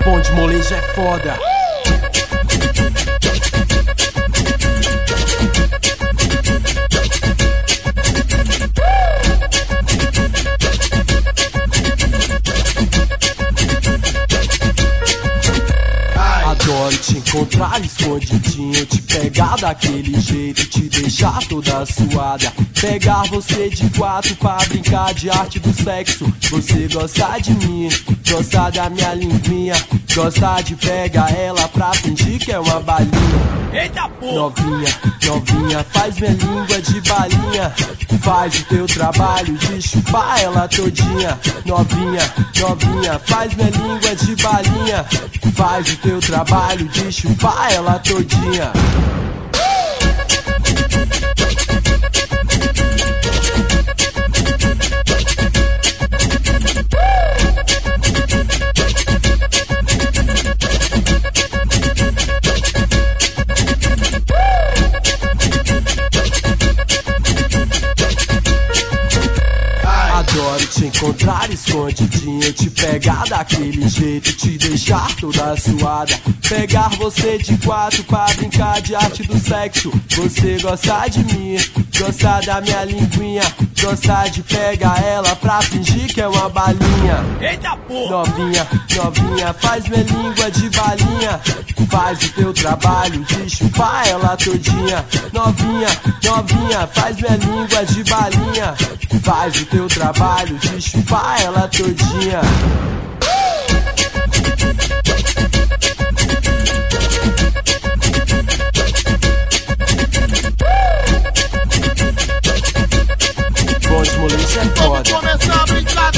Bom de molejo é foda. Adoro te encontrar escondidinho, te pegar daquele jeito, te deixar toda suada. Pegar você de quatro pra brincar de arte do sexo. Você gosta de mim, gosta da minha linguinha, gosta de pegar ela pra fingir que é uma balinha. Eita porra! Novinha, novinha, faz minha língua de balinha. Faz o teu trabalho de chupar ela todinha. Novinha, novinha, faz minha língua de balinha. Faz o teu trabalho de chupar ela todinha. Adoro te encontrar escondidinho, te pegar daquele jeito, te deixar toda suada. Pegar você de quatro pra brincar de arte do sexo. Você gosta de mim, gosta da minha linguinha, gosta de pegar ela pra fingir que é uma balinha. Eita porra! Novinha, novinha, faz minha língua de balinha. Faz o teu trabalho de chupar ela todinha. Novinha, novinha, faz minha língua de balinha. Faz o teu trabalho de chupar ela todinha. Bom de molejo é foda. Vamos começar a brincadeira.